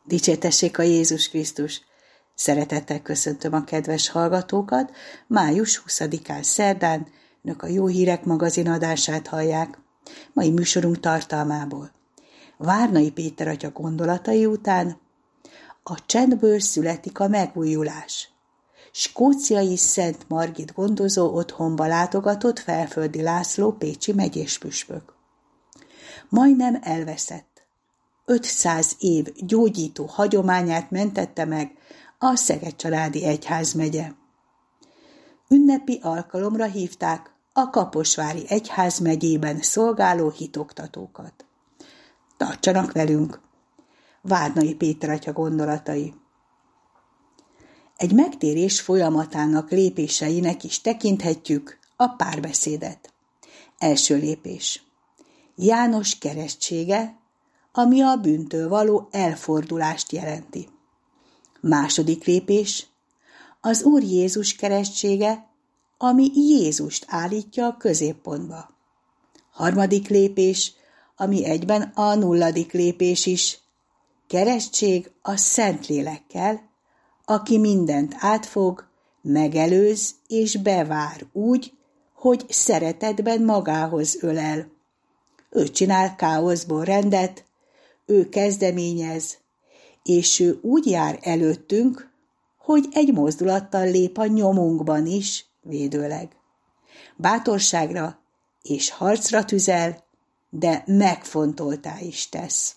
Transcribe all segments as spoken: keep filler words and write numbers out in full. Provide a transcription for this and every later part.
Dicsértessék a Jézus Krisztus! Szeretettel köszöntöm a kedves hallgatókat. Május huszadikán szerdán Önök a Jó Hírek magazin adását hallják. Mai műsorunk tartalmából: Várnai Péter atya gondolatai után a csendből születik a megújulás. Skóciai Szent Margit gondozó otthonba látogatott Felföldi László pécsi megyéspüspök. Majdnem elveszett ötszáz év gyógyító hagyományát mentette meg a Szeged-Családi Egyházmegye. Ünnepi alkalomra hívták a Kaposvári Egyházmegyében szolgáló hitoktatókat. Tartsanak velünk! Várnai Péter atya gondolatai. Egy megtérés folyamatának lépéseinek is tekinthetjük a párbeszédet. Első lépés. János keresztsége, ami a bűntől való elfordulást jelenti. Második lépés. Az Úr Jézus keresztsége, ami Jézust állítja a középpontba. Harmadik lépés, ami egyben a nulladik lépés is. Keresztség a Szentlélekkel, aki mindent átfog, megelőz és bevár úgy, hogy szeretetben magához ölel. Ő csinál káoszból rendet, ő kezdeményez, és ő úgy jár előttünk, hogy egy mozdulattal lép a nyomunkban is védőleg. Bátorságra és harcra tüzel, de megfontoltá is tesz.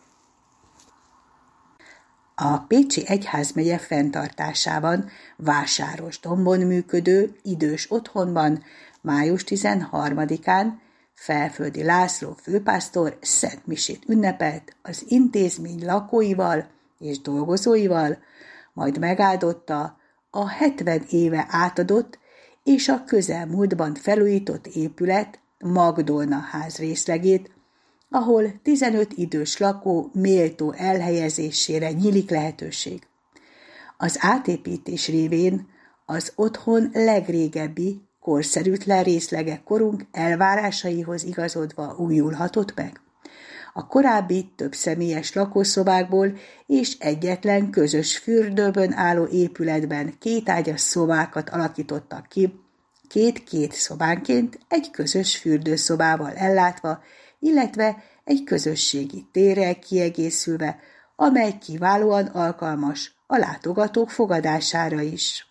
A Pécsi Egyházmegye fenntartásában Vásárosdombon működő idős otthonban május tizenharmadikán Felföldi László főpásztor szentmisét ünnepelt az intézmény lakóival és dolgozóival, majd megáldotta a hetven éve átadott és a közelmúltban felújított épület Magdolna ház részlegét, ahol tizenöt idős lakó méltó elhelyezésére nyílik lehetőség. Az átépítés révén az otthon legrégebbi, korszerűtlen részlege korunk elvárásaihoz igazodva újulhatott meg. A korábbi több személyes lakószobákból és egyetlen közös fürdőből álló épületben kétágyas szobákat alakítottak ki, két-két szobánként egy közös fürdőszobával ellátva, illetve egy közösségi térrel kiegészülve, amely kiválóan alkalmas a látogatók fogadására is.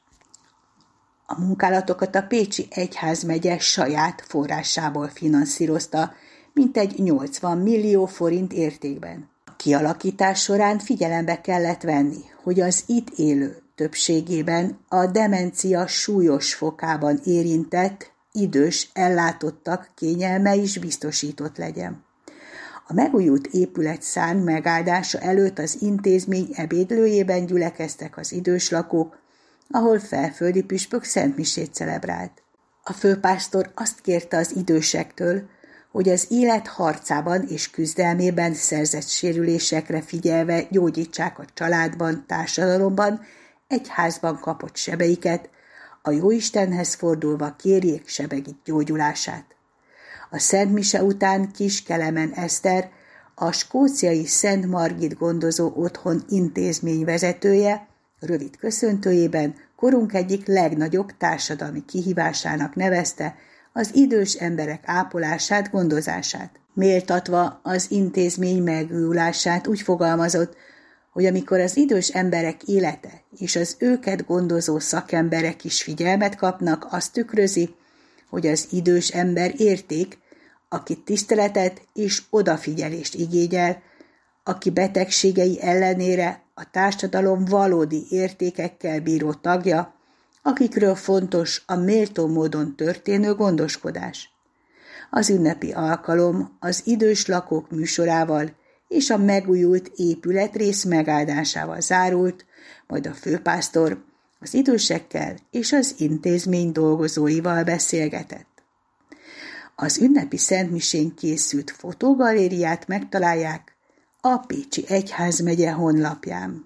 A munkálatokat a Pécsi Egyházmegye saját forrásából finanszírozta, mintegy nyolcvan millió forint értékben. A kialakítás során figyelembe kellett venni, hogy az itt élő többségében a demencia súlyos fokában érintett, idős ellátottak kényelme is biztosított legyen. A megújult épületszárny megáldása előtt az intézmény ebédlőjében gyülekeztek az idős lakók, ahol Felföldi püspök szentmisét celebrált. A főpásztor azt kérte az idősektől, hogy az élet harcában és küzdelmében szerzett sérülésekre figyelve gyógyítsák a családban, társadalomban, egyházban kapott sebeiket, a Jóistenhez fordulva kérjék sebeik gyógyulását. A szentmise után Kis Kelemen Eszter, a skóciai Szent Margit gondozó otthon intézmény vezetője, rövid köszöntőjében korunk egyik legnagyobb társadalmi kihívásának nevezte az idős emberek ápolását, gondozását. Méltatva az intézmény megújulását úgy fogalmazott, hogy amikor az idős emberek élete és az őket gondozó szakemberek is figyelmet kapnak, azt tükrözi, hogy az idős ember érték, aki tiszteletet és odafigyelést igényel, aki betegségei ellenére a társadalom valódi értékekkel bíró tagja, akikről fontos a méltó módon történő gondoskodás. Az ünnepi alkalom az idős lakók műsorával és a megújult épületrész megáldásával zárult, majd a főpásztor az idősekkel és az intézmény dolgozóival beszélgetett. Az ünnepi szentmisén készült fotogalériát megtalálják a Pécsi Egyházmegye honlapján.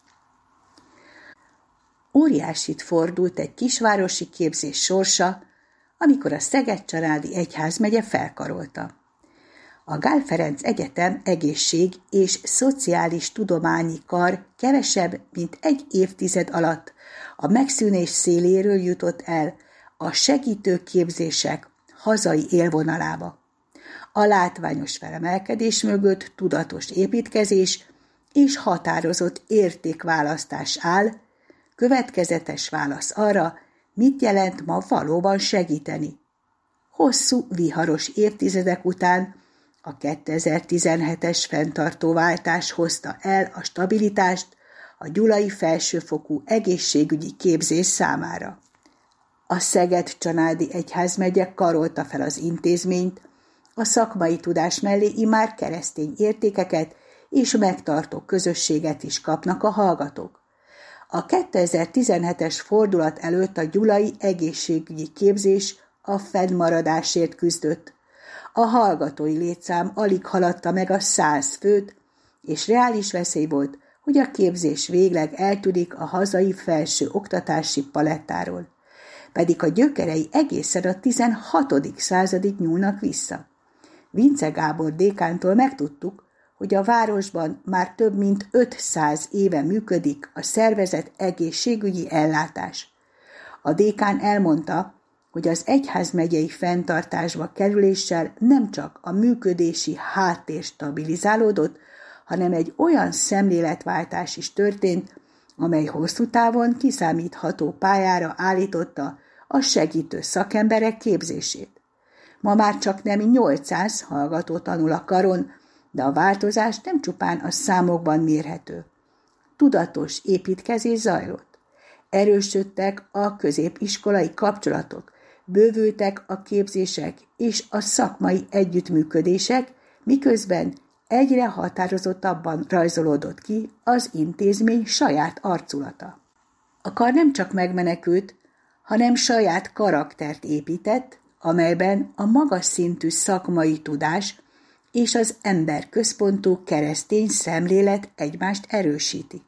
Óriásit fordult egy kisvárosi képzés sorsa, amikor a Szeged-Családi Egyházmegye felkarolta. A Gál Ferenc Egyetem egészség- és szociális tudományi kar kevesebb, mint egy évtized alatt a megszűnés széléről jutott el a segítőképzések hazai élvonalába. A látványos felemelkedés mögött tudatos építkezés és határozott értékválasztás áll, következetes válasz arra, mit jelent ma valóban segíteni. Hosszú, viharos évtizedek után a kétezer-tizenhetes fenntartóváltás hozta el a stabilitást a gyulai felsőfokú egészségügyi képzés számára. A Szeged-Csanádi Egyházmegye karolta fel az intézményt, a szakmai tudás mellé immár keresztény értékeket és megtartó közösséget is kapnak a hallgatók. A kétezer-tizenhetes fordulat előtt a gyulai egészségügyi képzés a fennmaradásért küzdött. A hallgatói létszám alig haladta meg a száz főt, és reális veszély volt, hogy a képzés végleg eltűnik a hazai felső oktatási palettáról. Pedig a gyökerei egészen a tizenhatodik századig nyúlnak vissza. Vince Gábor dékántól megtudtuk, hogy a városban már több mint ötszáz éve működik a szervezett egészségügyi ellátás. A dékán elmondta, hogy az egyházmegyei fenntartásba kerüléssel nem csak a működési háttér stabilizálódott, hanem egy olyan szemléletváltás is történt, amely hosszú távon kiszámítható pályára állította a segítő szakemberek képzését. Ma már csak nem nyolcszáz hallgató tanul a karon, de a változás nem csupán a számokban mérhető. Tudatos építkezés zajlott. Erősödtek a középiskolai kapcsolatok, bővültek a képzések és a szakmai együttműködések, miközben egyre határozottabban rajzolódott ki az intézmény saját arculata. A kar nem csak megmenekült, hanem saját karaktert épített, amelyben a magas szintű szakmai tudás és az emberközpontú keresztény szemlélet egymást erősíti.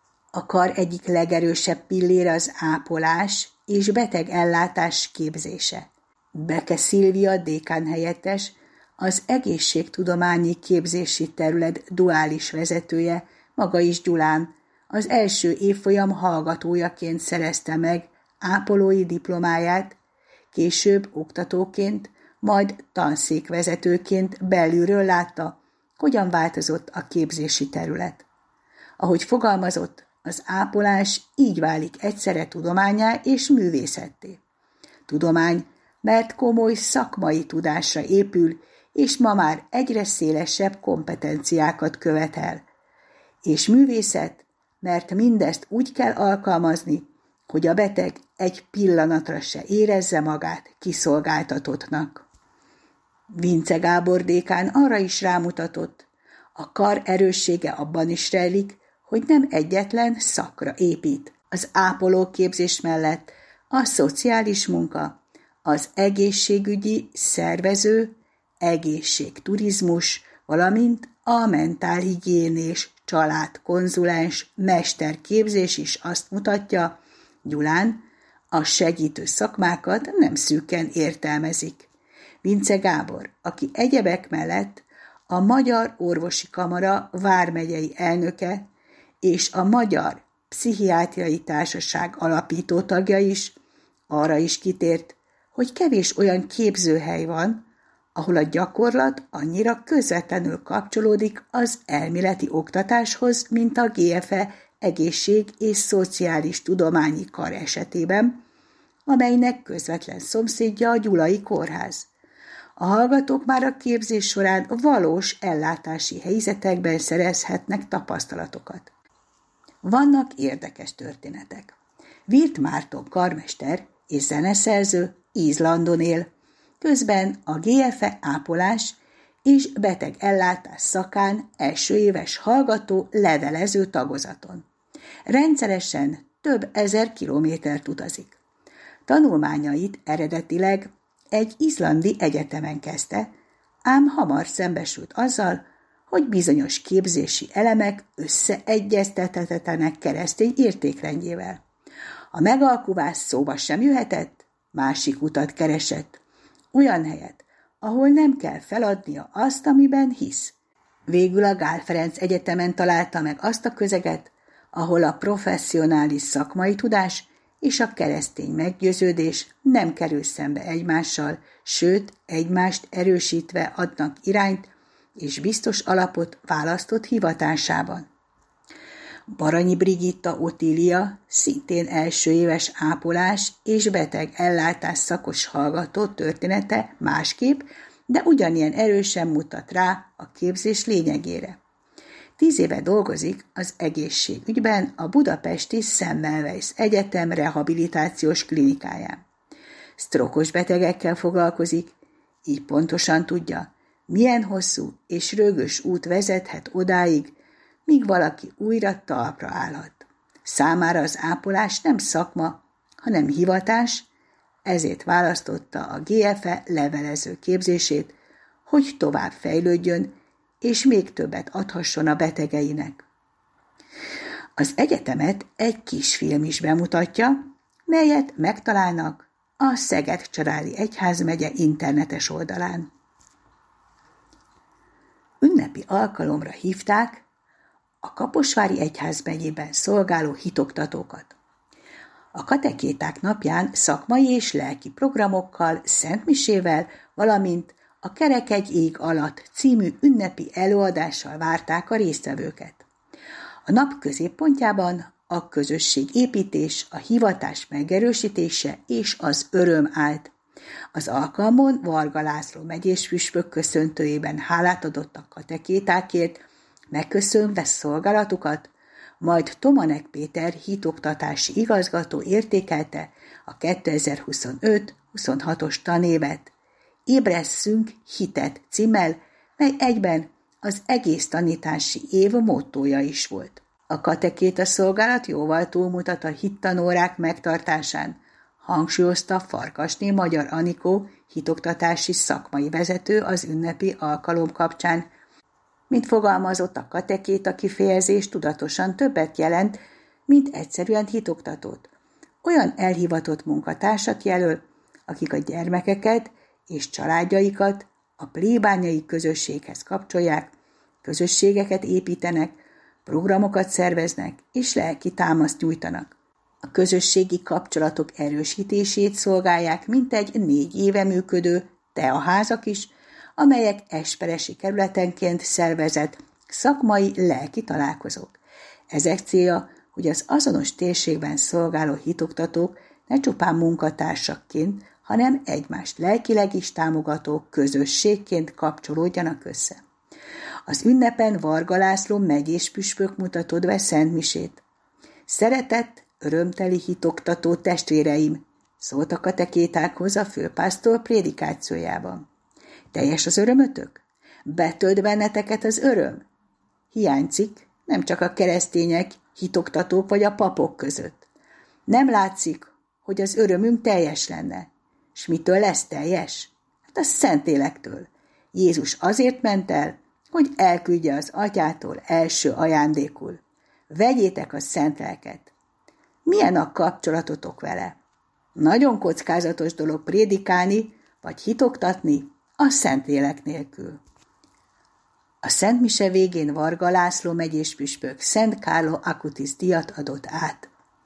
A kar egyik legerősebb pillére az ápolás és betegellátás képzése. Beke Szilvia dékánhelyettes, az egészségtudományi képzési terület duális vezetője, maga is Gyulán, az első évfolyam hallgatójaként szerezte meg ápolói diplomáját, később oktatóként, majd tanszékvezetőként belülről látta, hogyan változott a képzési terület. Ahogy fogalmazott, az ápolás így válik egyszerre tudománnyá és művészetté. Tudomány, mert komoly szakmai tudásra épül, és ma már egyre szélesebb kompetenciákat követel. És művészet, mert mindezt úgy kell alkalmazni, hogy a beteg egy pillanatra se érezze magát kiszolgáltatottnak. Vince Gábor dékán arra is rámutatott, a kar erőssége abban is rejlik, hogy nem egyetlen szakra épít. Az ápolóképzés mellett a szociális munka, az egészségügyi szervező, egészségturizmus, valamint a mentálhigiénés, családkonzulens, mesterképzés is azt mutatja, Gyulán a segítő szakmákat nem szűken értelmezik. Vince Gábor, aki egyebek mellett a Magyar Orvosi Kamara vármegyei elnöke és a Magyar Pszichiátriai Társaság alapító tagja is, arra is kitért, hogy kevés olyan képzőhely van, ahol a gyakorlat annyira közvetlenül kapcsolódik az elméleti oktatáshoz, mint a gé ef e egészség- és szociális tudományi kar esetében, amelynek közvetlen szomszédja a Gyulai Kórház. A hallgatók már a képzés során valós ellátási helyzetekben szerezhetnek tapasztalatokat. Vannak érdekes történetek. Virt Márton karmester és zeneszerző Izlandon él, közben a gé ef e ápolás és betegellátás szakán első éves hallgató levelező tagozaton. Rendszeresen több ezer kilométert utazik. Tanulmányait eredetileg egy izlandi egyetemen kezdte, ám hamar szembesült azzal, hogy bizonyos képzési elemek összeegyeztethetetlenek keresztény értékrendjével. A megalkuvás szóba sem jöhetett, másik utat keresett, olyan helyet, ahol nem kell feladnia azt, amiben hisz. Végül a Gál Ferenc Egyetemen találta meg azt a közeget, ahol a professzionális szakmai tudás és a keresztény meggyőződés nem kerül szembe egymással, sőt, egymást erősítve adnak irányt és biztos alapot választott hivatásában. Baranyi Brigitta Otília szintén első éves ápolás és beteg ellátás szakos hallgató története másképp, de ugyanilyen erősen mutat rá a képzés lényegére. Tíz éve dolgozik az egészségügyben a budapesti Semmelweis Egyetem rehabilitációs klinikáján. Sztrókos betegekkel foglalkozik, így pontosan tudja, milyen hosszú és rögös út vezethet odáig, míg valaki újra talpra állhat. Számára az ápolás nem szakma, hanem hivatás, ezért választotta a gé ef e levelező képzését, hogy tovább fejlődjön, és még többet adhasson a betegeinek. Az egyetemet egy kis film is bemutatja, melyet megtalálnak a Szeged-Csanádi Egyházmegye internetes oldalán. Ünnepi alkalomra hívták a Kaposvári Egyházmegyében szolgáló hitoktatókat. A katekéták napján szakmai és lelki programokkal, szentmisével, valamint a Kerek egy ég alatt című ünnepi előadással várták a résztvevőket. A nap középpontjában a közösségépítés, a hivatás megerősítése és az öröm állt. Az alkalmon Varga László megyés püspök köszöntőjében hálát adott a katekétákért, megköszönve szolgálatukat, majd Tomanek Péter hitoktatási igazgató értékelte a kétezer-huszonöt huszonhatos tanévet. Ébresszünk hitet címmel, mely egyben az egész tanítási év mottója is volt. A katekéta szolgálat jóval túlmutat a hittanórák megtartásán, hangsúlyozta Farkasné Magyar Anikó hitoktatási szakmai vezető az ünnepi alkalom kapcsán. Mint fogalmazott, a katekéta kifejezés tudatosan többet jelent, mint egyszerűen hitoktatót. Olyan elhivatott munkatársat jelöl, akik a gyermekeket és családjaikat a plébániai közösséghez kapcsolják, közösségeket építenek, programokat szerveznek és lelki támaszt nyújtanak. A közösségi kapcsolatok erősítését szolgálják mintegy négy éve működő teaházak is, amelyek esperesi kerületenként szervezett szakmai lelki találkozók. Ezek célja, hogy az azonos térségben szolgáló hitoktatók ne csupán munkatársakként, hanem egymást lelkileg is támogató közösségként kapcsolódjanak össze. Az ünnepen Varga László megyés püspök mutatott be szentmisét. Szeretett, örömteli hitoktató testvéreim, szólt a katekétákhoz a főpásztor prédikációjában. Teljes az örömötök? Betölt benneteket az öröm? Hiányzik, nem csak a keresztények, hitoktatók vagy a papok között. Nem látszik, hogy az örömünk teljes lenne. S mitől lesz teljes? Hát a Szentlélektől. Jézus azért ment el, hogy elküldje az Atyától első ajándékul. Vegyétek a szent lelket. Milyen a kapcsolatotok vele? Nagyon kockázatos dolog prédikálni, vagy hitoktatni a Szentlélek nélkül. A Szent Mise végén Varga László megyés püspök Szent Carlo Acutis díjat adott át.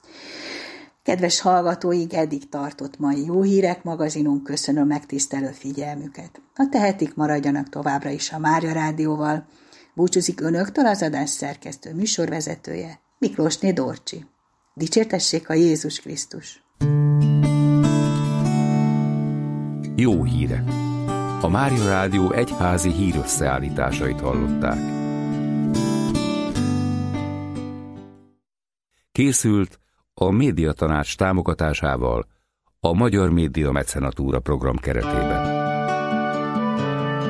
Kedves hallgatóink, eddig tartott mai Jó Hírek magazinunk, köszönöm megtisztelő figyelmüket. Ha tehetik, maradjanak továbbra is a Mária Rádióval. Búcsúzik önöktől az adás szerkesztő műsorvezetője, Miklósné Dorcsi. Dicsértessék a Jézus Krisztus! Jó hírek! A Mária Rádió egyházi hírösszeállításait hallották. Készült a Médiatanács támogatásával a Magyar Média Mecenatúra program keretében.